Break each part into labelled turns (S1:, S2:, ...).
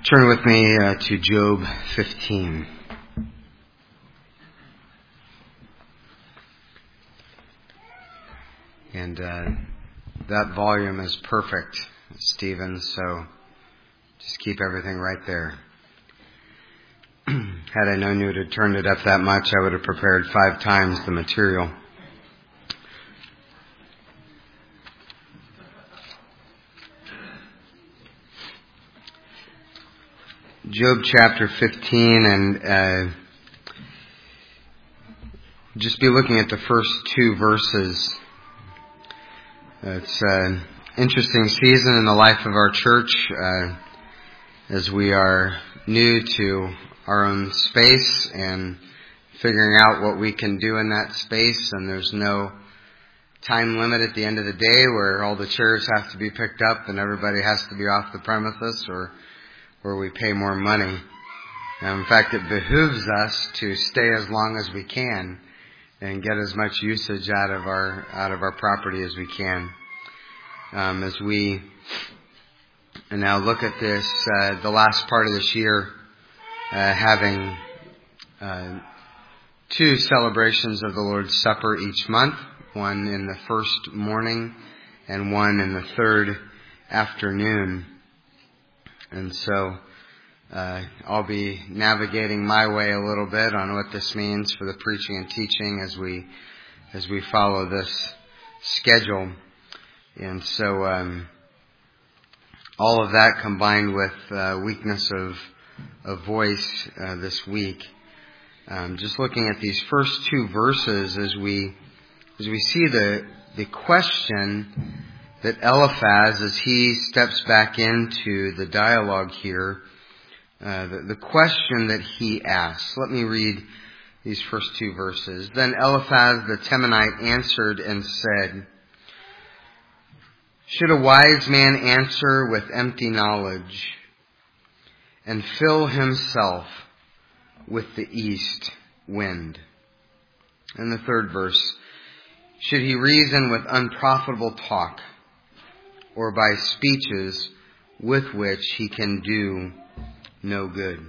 S1: Turn with me to Job 15. And that volume is perfect, Stephen, so just keep everything right there. Had I known you would have turned it up that much, I would have prepared 5 times the material. Job chapter 15, and just be looking at the first 2 verses. It's an interesting season in the life of our church as we are new to our own space and figuring out what we can do in that space, and there's no time limit at the end of the day where all the chairs have to be picked up and everybody has to be off the premises or where we pay more money. In fact, it behooves us to stay as long as we can and get as much usage out of our property as we can. As we now look at this, the last part of this year, having 2 celebrations of the Lord's Supper each month, one in the first morning and one in the third afternoon. And so I'll be navigating my way a little bit on what this means for the preaching and teaching as we follow this schedule. And so all of that combined with weakness of voice this week. Just looking at these first 2 verses as we see the question that Eliphaz, as he steps back into the dialogue here, the question that he asks. Let me read these first 2 verses. Then Eliphaz the Temanite answered and said, "Should a wise man answer with empty knowledge and fill himself with the east wind?" And the 3rd verse, "Should he reason with unprofitable talk, or by speeches with which he can do no good?"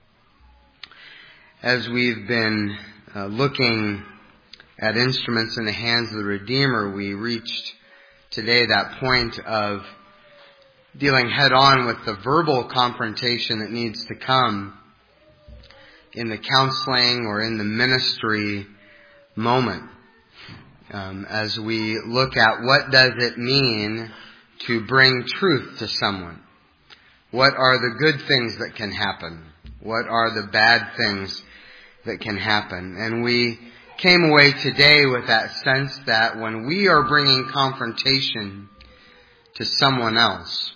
S1: As we've been looking at instruments in the hands of the Redeemer, we reached today that point of dealing head on with the verbal confrontation that needs to come in the counseling or in the ministry moment. As we look at what does it mean to bring truth to someone. What are the good things that can happen? What are the bad things that can happen? And we came away today with that sense that when we are bringing confrontation to someone else,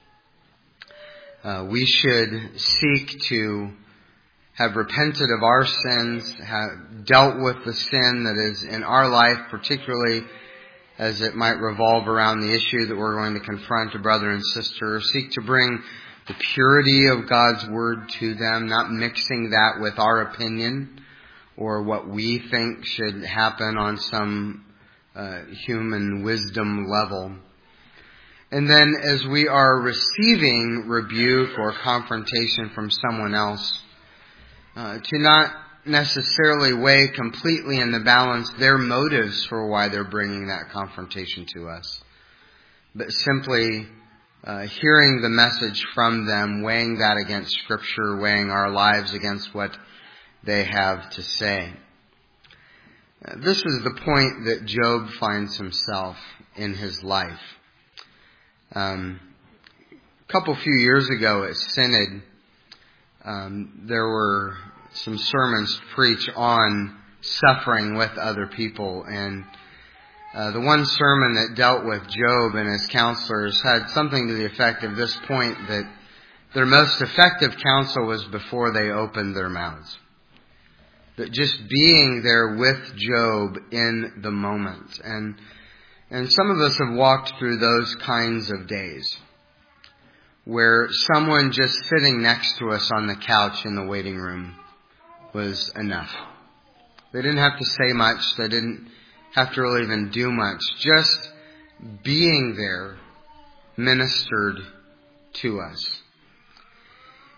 S1: we should seek to have repented of our sins, have dealt with the sin that is in our life, particularly as it might revolve around the issue that we're going to confront a brother and sister, seek to bring the purity of God's Word to them, not mixing that with our opinion or what we think should happen on some human wisdom level. And then as we are receiving rebuke or confrontation from someone else, to not necessarily weigh completely in the balance their motives for why they're bringing that confrontation to us, but simply hearing the message from them, weighing that against Scripture, weighing our lives against what they have to say. This is the point that Job finds himself in his life. A few years ago at Synod, there were some sermons to preach on suffering with other people, and the one sermon that dealt with Job and his counselors had something to the effect of this point, that their most effective counsel was before they opened their mouths. That just being there with Job in the moment. And some of us have walked through those kinds of days where someone just sitting next to us on the couch in the waiting room was enough. They didn't have to say much. They didn't have to really even do much. Just being there ministered to us.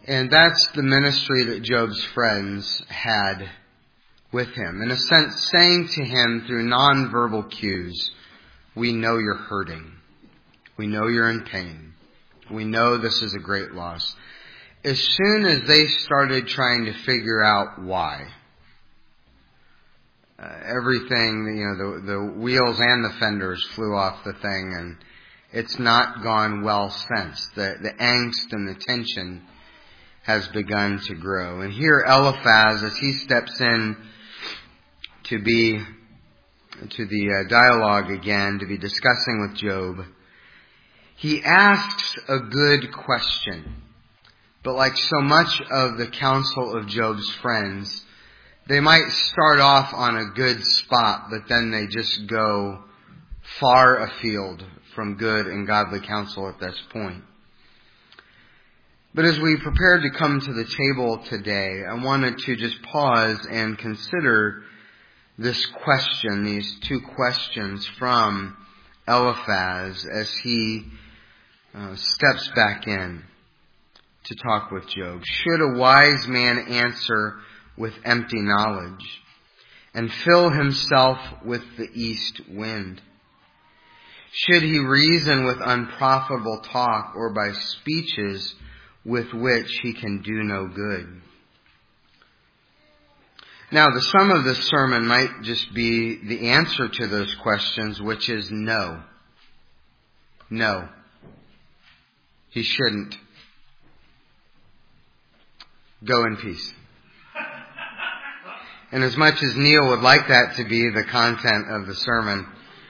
S1: And that's the ministry that Job's friends had with him. In a sense, saying to him through nonverbal cues, we know you're hurting. We know you're in pain. We know this is a great loss. As soon as they started trying to figure out why, everything, the wheels and the fenders flew off the thing, and it's not gone well since. The angst and the tension has begun to grow. And here Eliphaz, as he steps in to the dialogue again, to be discussing with Job, he asks a good question. But like so much of the counsel of Job's friends, they might start off on a good spot, but then they just go far afield from good and godly counsel at this point. But as we prepare to come to the table today, I wanted to just pause and consider this question, these two questions from Eliphaz as he steps back in to talk with Job. Should a wise man answer with empty knowledge and fill himself with the east wind? Should he reason with unprofitable talk or by speeches with which he can do no good? Now, the sum of this sermon might just be the answer to those questions, which is no. No. He shouldn't. Go in peace. And as much as Neil would like that to be the content of the sermon,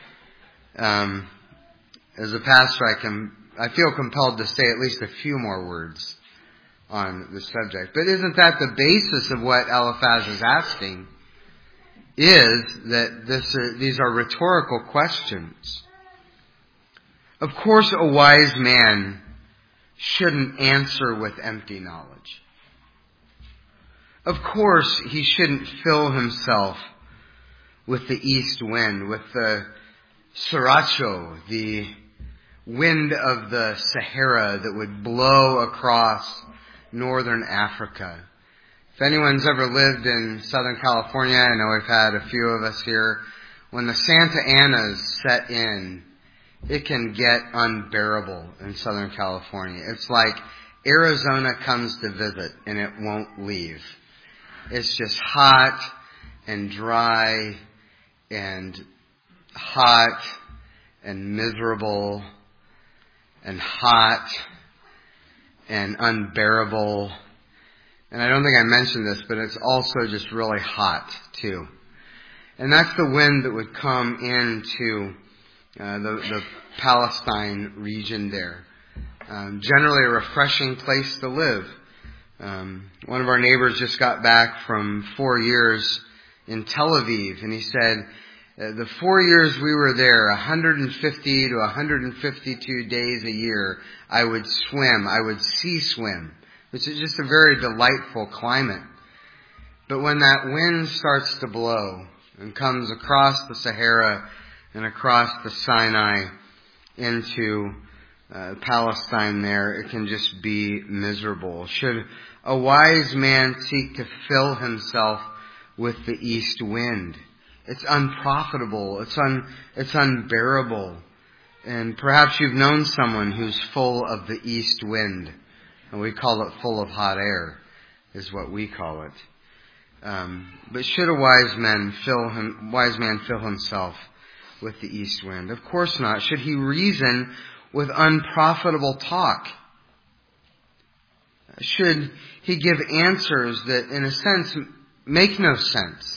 S1: as a pastor, I feel compelled to say at least a few more words on the subject. But isn't that the basis of what Eliphaz is asking? Is that these are rhetorical questions. Of course, a wise man shouldn't answer with empty knowledge. Of course, he shouldn't fill himself with the east wind, with the sriracha, the wind of the Sahara that would blow across northern Africa. If anyone's ever lived in Southern California, I know we've had a few of us here, when the Santa Anas set in, it can get unbearable in Southern California. It's like Arizona comes to visit and it won't leave. It's just hot and dry and hot and miserable and hot and unbearable. And I don't think I mentioned this, but it's also just really hot too. And that's the wind that would come into the Palestine region there. Generally a refreshing place to live. One of our neighbors just got back from 4 years in Tel Aviv, and he said, the 4 years we were there, 150 to 152 days a year, I would sea swim, which is just a very delightful climate. But when that wind starts to blow and comes across the Sahara and across the Sinai into Palestine there, it can just be miserable. Should a wise man seek to fill himself with the east wind? It's unprofitable. It's unbearable. And perhaps you've known someone who's full of the east wind. And we call it full of hot air, is what we call it. But should a wise man fill himself with the east wind? Of course not. Should he reason with unprofitable talk? Should he give answers that, in a sense, make no sense?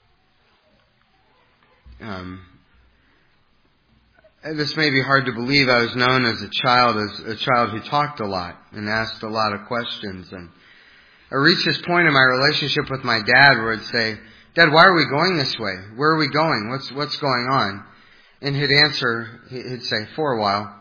S1: This may be hard to believe. I was known as a child who talked a lot and asked a lot of questions. And I reached this point in my relationship with my dad where I'd say, "Dad, why are we going this way? Where are we going? What's going on?" And he'd say, "For a while."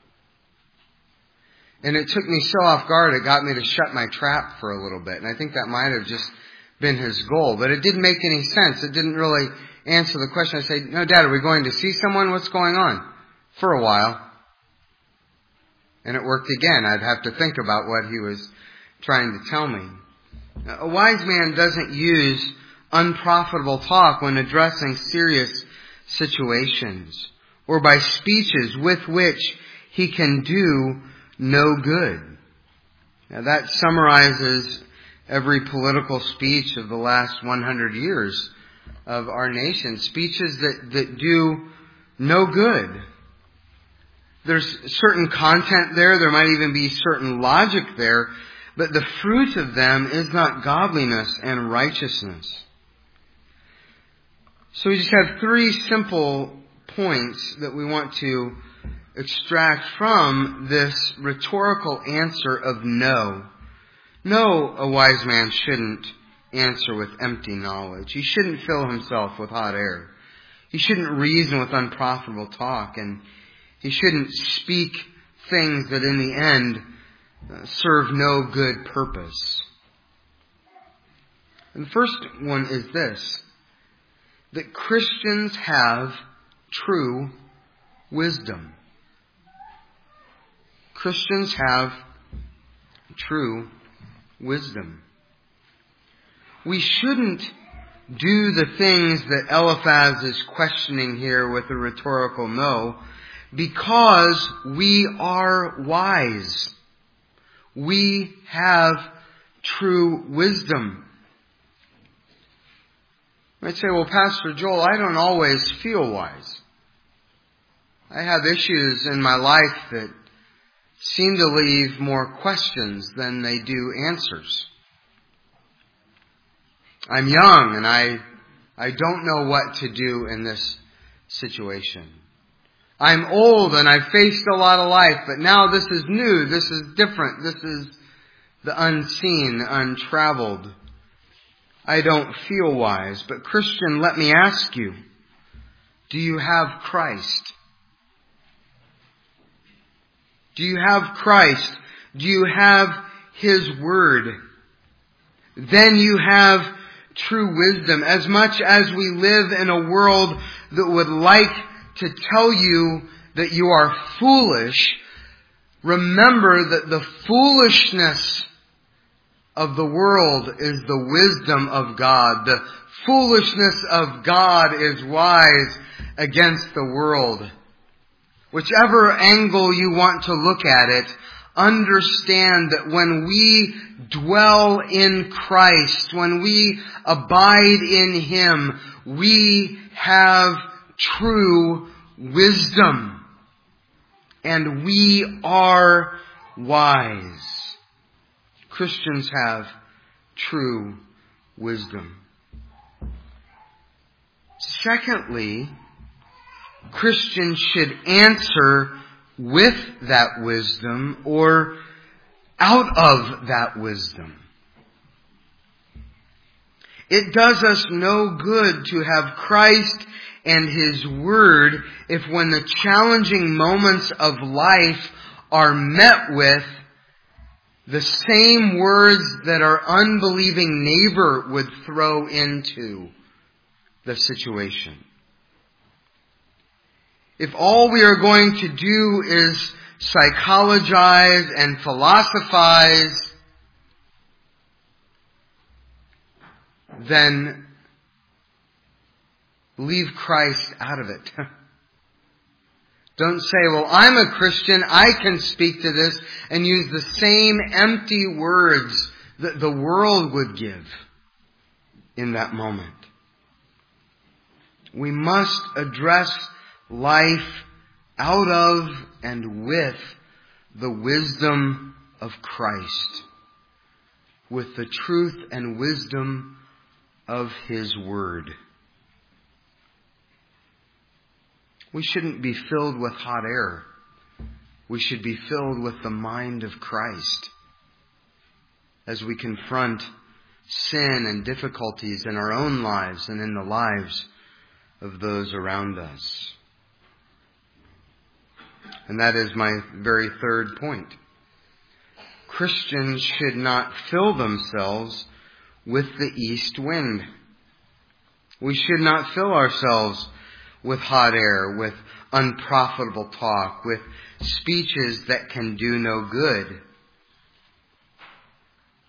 S1: And it took me so off guard, it got me to shut my trap for a little bit. And I think that might have just been his goal. But it didn't make any sense. It didn't really answer the question. I said, "No, Dad, are we going to see someone? What's going on?" "For a while." And it worked again. I'd have to think about what he was trying to tell me. A wise man doesn't use unprofitable talk when addressing serious situations, or by speeches with which he can do no good. Now that summarizes every political speech of the last 100 years of our nation. Speeches that do no good. There's certain content there. There might even be certain logic there. But the fruit of them is not godliness and righteousness. So we just have three simple points that we want to extract from this rhetorical answer of no. No, a wise man shouldn't answer with empty knowledge. He shouldn't fill himself with hot air. He shouldn't reason with unprofitable talk. And he shouldn't speak things that in the end serve no good purpose. And the first one is this, that Christians have true wisdom. Christians have true wisdom. We shouldn't do the things that Eliphaz is questioning here with a rhetorical no, because we are wise. We have true wisdom. You might say, well, Pastor Joel, I don't always feel wise. I have issues in my life that seem to leave more questions than they do answers. I'm young and I don't know what to do in this situation. I'm old and I've faced a lot of life, but now this is new, this is different, this is the unseen, untraveled. I don't feel wise. But Christian, let me ask you, do you have Christ? Do you have Christ? Do you have His Word? Then you have true wisdom. As much as we live in a world that would like to tell you that you are foolish, remember that the foolishness of the world is the wisdom of God. The foolishness of God is wise against the world. Whichever angle you want to look at it, understand that when we dwell in Christ, when we abide in Him, we have true wisdom. And we are wise. Christians have true wisdom. Secondly, Christians should answer with that wisdom or out of that wisdom. It does us no good to have Christ and His Word if when the challenging moments of life are met with the same words that our unbelieving neighbor would throw into the situation. If all we are going to do is psychologize and philosophize, then leave Christ out of it. Don't say, well, I'm a Christian, I can speak to this, and use the same empty words that the world would give in that moment. We must address life out of and with the wisdom of Christ, with the truth and wisdom of His Word. We shouldn't be filled with hot air. We should be filled with the mind of Christ as we confront sin and difficulties in our own lives and in the lives of those around us. And that is my very third point. Christians should not fill themselves with the east wind. We should not fill ourselves with hot air, with unprofitable talk, with speeches that can do no good.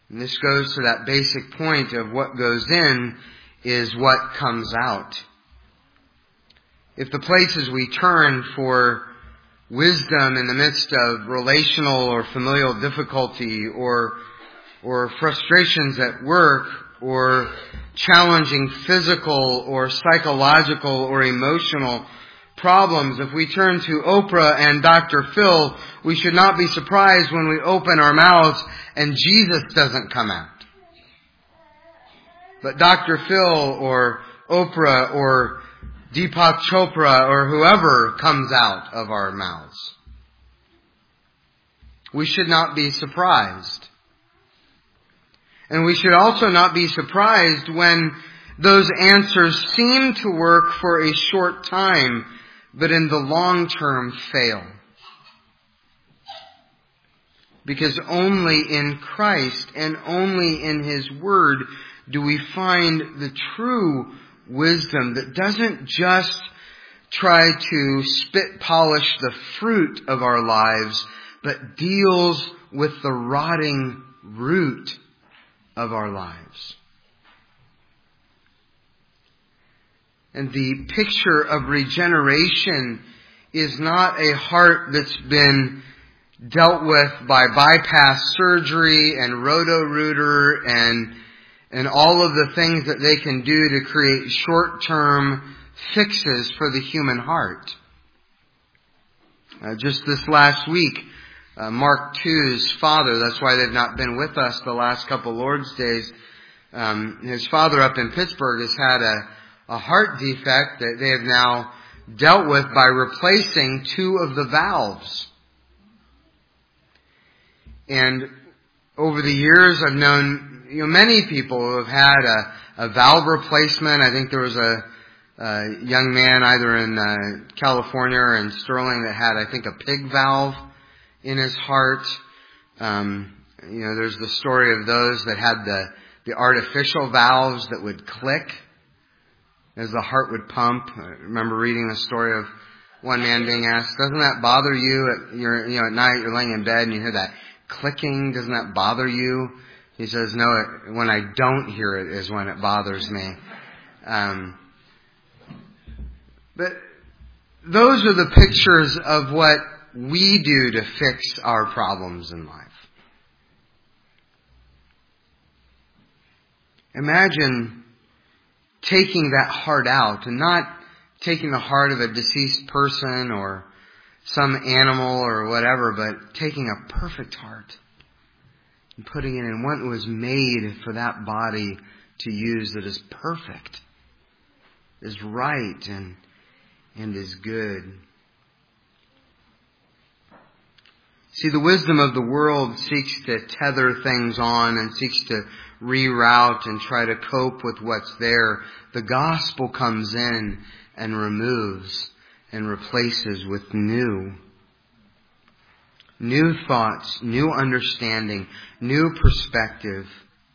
S1: And this goes to that basic point of what goes in is what comes out. If the places we turn for wisdom in the midst of relational or familial difficulty or frustrations at work or challenging physical or psychological or emotional problems, if we turn to Oprah and Dr. Phil, we should not be surprised when we open our mouths and Jesus doesn't come out. But Dr. Phil or Oprah or Deepak Chopra or whoever comes out of our mouths, we should not be surprised. And we should also not be surprised when those answers seem to work for a short time, but in the long term fail. Because only in Christ and only in His Word do we find the true wisdom that doesn't just try to spit polish the fruit of our lives, but deals with the rotting root of our lives. And the picture of regeneration is not a heart that's been dealt with by bypass surgery and Roto-Rooter and all of the things that they can do to create short-term fixes for the human heart. Just this last week, Mark II's father, that's why they've not been with us the last couple Lord's Days, his father up in Pittsburgh has had a heart defect that they have now dealt with by replacing 2 of the valves. And over the years, I've known many people who have had a valve replacement. I think there was a young man either in California or in Sterling that had, I think, a pig valve in his heart. There's the story of those that had the artificial valves that would click as the heart would pump. I remember reading the story of one man being asked, "Doesn't that bother you at night? You're laying in bed and you hear that clicking. Doesn't that bother you?" He says, "No, when I don't hear it is when it bothers me." But those are the pictures of what we do to fix our problems in life. Imagine taking that heart out, and not taking the heart of a deceased person or some animal or whatever, but taking a perfect heart and putting it in one that was made for that body to use, that is perfect, is right, and is good. See, the wisdom of the world seeks to tether things on and seeks to reroute and try to cope with what's there. The gospel comes in and removes and replaces with new thoughts, new understanding, new perspective,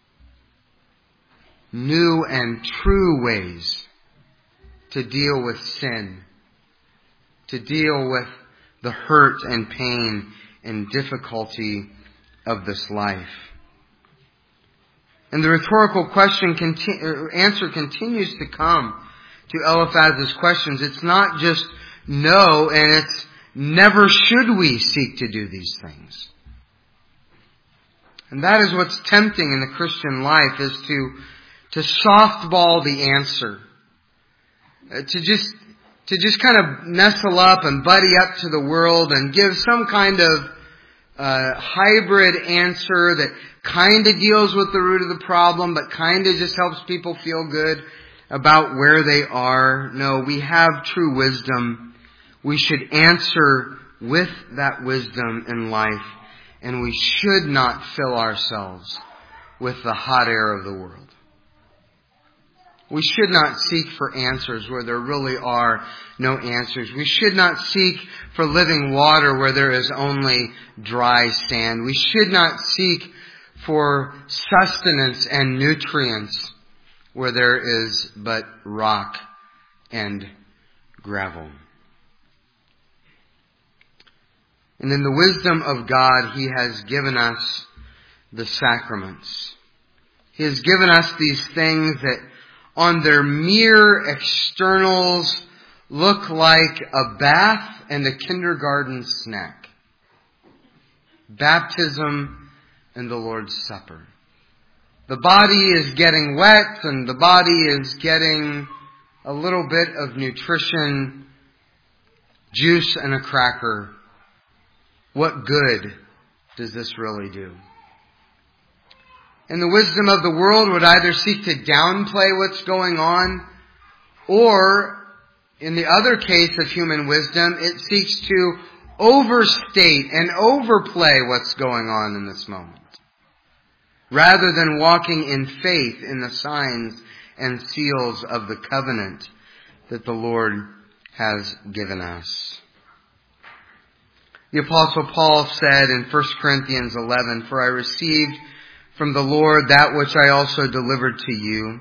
S1: new and true ways to deal with sin, to deal with the hurt and pain and difficulty of this life. And the rhetorical answer continues to come to Eliphaz's questions. It's not just no, and it's never should we seek to do these things. And that is what's tempting in the Christian life, is to softball the answer. To just kind of nestle up and buddy up to the world and give some kind of hybrid answer that kind of deals with the root of the problem, but kind of just helps people feel good about where they are. No, we have true wisdom. We should answer with that wisdom in life, and we should not fill ourselves with the hot air of the world. We should not seek for answers where there really are no answers. We should not seek for living water where there is only dry sand. We should not seek for sustenance and nutrients where there is but rock and gravel. And in the wisdom of God, He has given us the sacraments. He has given us these things that on their mere externals look like a bath and a kindergarten snack. Baptism and the Lord's Supper. The body is getting wet and the body is getting a little bit of nutrition, juice and a cracker. What good does this really do? And the wisdom of the world would either seek to downplay what's going on, or in the other case of human wisdom, it seeks to overstate and overplay what's going on in this moment, rather than walking in faith in the signs and seals of the covenant that the Lord has given us. The Apostle Paul said in 1 Corinthians 11, "For I received from the Lord that which I also delivered to you,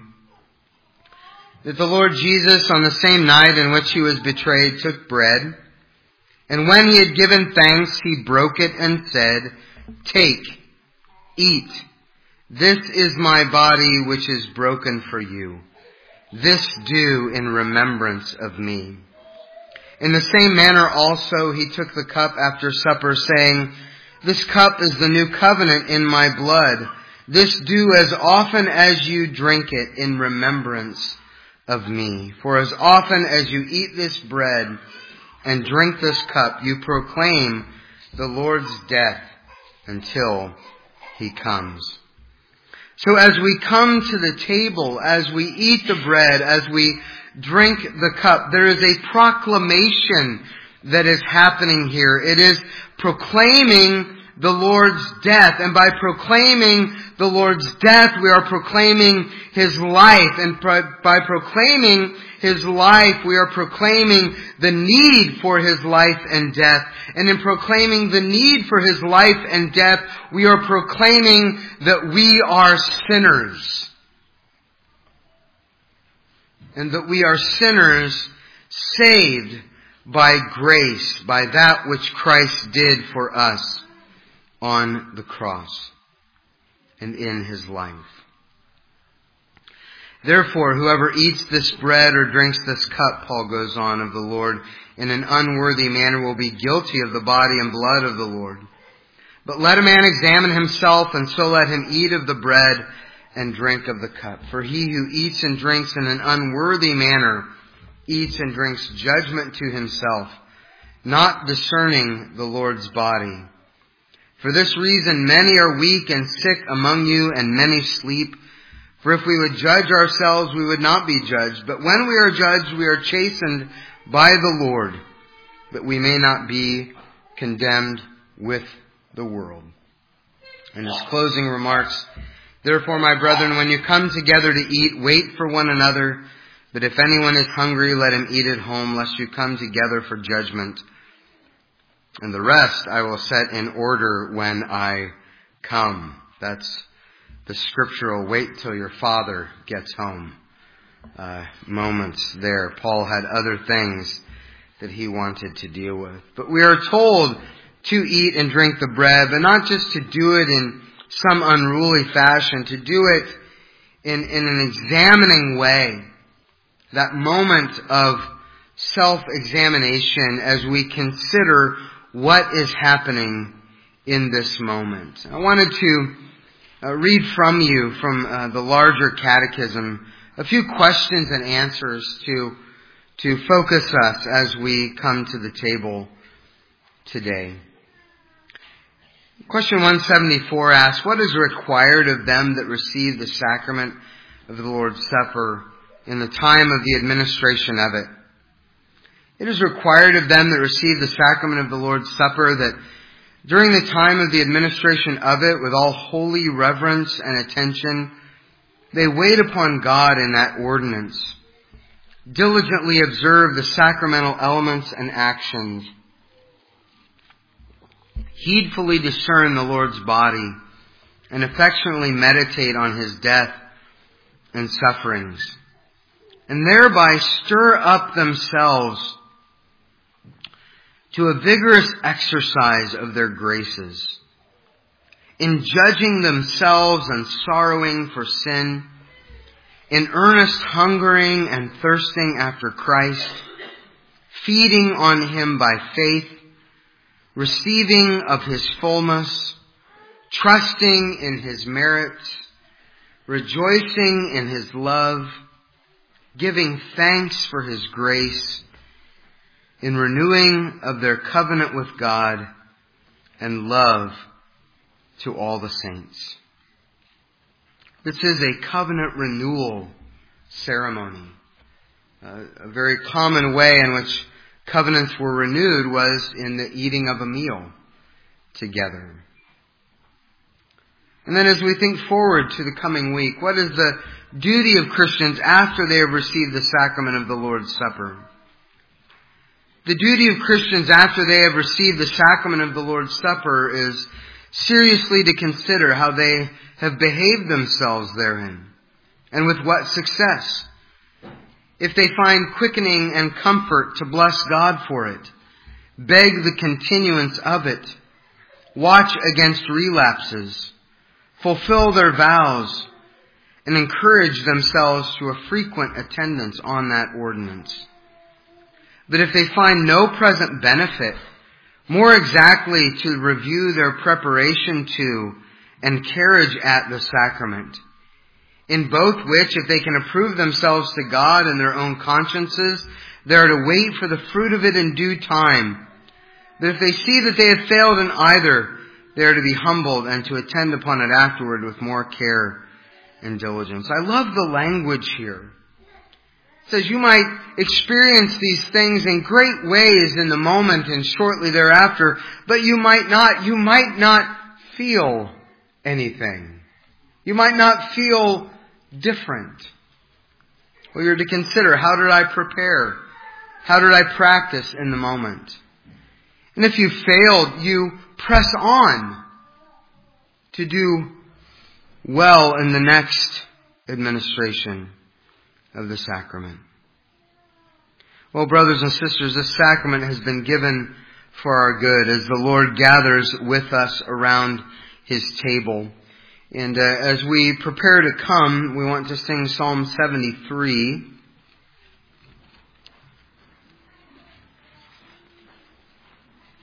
S1: that the Lord Jesus, on the same night in which he was betrayed, took bread, and when he had given thanks, he broke it and said, 'Take, eat. This is my body which is broken for you. This do in remembrance of me.' In the same manner also he took the cup after supper, saying, 'This cup is the new covenant in my blood. This do as often as you drink it in remembrance of me. For as often as you eat this bread and drink this cup, you proclaim the Lord's death until he comes.'" So as we come to the table, as we eat the bread, as we drink the cup, there is a proclamation that is happening here. It is proclaiming the Lord's death. And by proclaiming the Lord's death, we are proclaiming his life. And by proclaiming his life, we are proclaiming the need for his life and death. And in proclaiming the need for his life and death, we are proclaiming that we are sinners. And that we are sinners saved by grace, by that which Christ did for us on the cross and in his life. "Therefore, whoever eats this bread or drinks this cup," Paul goes on, "of the Lord in an unworthy manner will be guilty of the body and blood of the Lord. But let a man examine himself, and so let him eat of the bread and drink of the cup. For he who eats and drinks in an unworthy manner eats and drinks judgment to himself, not discerning the Lord's body. For this reason many are weak and sick among you, and many sleep. For if we would judge ourselves, we would not be judged. But when we are judged, we are chastened by the Lord, that we may not be condemned with the world." In his closing remarks, "Therefore, my brethren, when you come together to eat, wait for one another. But if anyone is hungry, let him eat at home, lest you come together for judgment. And the rest I will set in order when I come." That's the scriptural "wait till your father gets home" moments there. Paul had other things that he wanted to deal with. But we are told to eat and drink the bread, but not just to do it in some unruly fashion, to do it in an examining way. That moment of self-examination as we consider what is happening in this moment. I wanted to read from you, from the larger catechism, a few questions and answers to focus us as we come to the table today. Question 174 asks, "What is required of them that receive the sacrament of the Lord's Supper in the time of the administration of it?" It is required of them that receive the sacrament of the Lord's Supper that during the time of the administration of it, with all holy reverence and attention, they wait upon God in that ordinance, diligently observe the sacramental elements and actions, heedfully discern the Lord's body, and affectionately meditate on his death and sufferings, and thereby stir up themselves to a vigorous exercise of their graces, in judging themselves and sorrowing for sin, in earnest hungering and thirsting after Christ, feeding on Him by faith, receiving of His fullness, trusting in His merits, rejoicing in His love, giving thanks for His grace, in renewing of their covenant with God, and love to all the saints. This is a covenant renewal ceremony. A very common way in which covenants were renewed was in the eating of a meal together. And then as we think forward to the coming week, what is the duty of Christians after they have received the sacrament of the Lord's Supper? The duty of Christians after they have received the sacrament of the Lord's Supper is seriously to consider how they have behaved themselves therein, and with what success. If they find quickening and comfort, to bless God for it, beg the continuance of it, watch against relapses, fulfill their vows, and encourage themselves to a frequent attendance on that ordinance. But if they find no present benefit, more exactly to review their preparation to and carriage at the sacrament, in both which, if they can approve themselves to God and their own consciences, they are to wait for the fruit of it in due time. But if they see that they have failed in either, they are to be humbled and to attend upon it afterward with more care and diligence. I love the language here. It says you might experience these things in great ways in the moment and shortly thereafter, but you might not feel anything. You might not feel different. Well, you're to consider, how did I prepare? How did I practice in the moment? And if you failed, you press on to do well in the next administration of the sacrament. Well, brothers and sisters, this sacrament has been given for our good as the Lord gathers with us around His table. And as we prepare to come, we want to sing Psalm 73.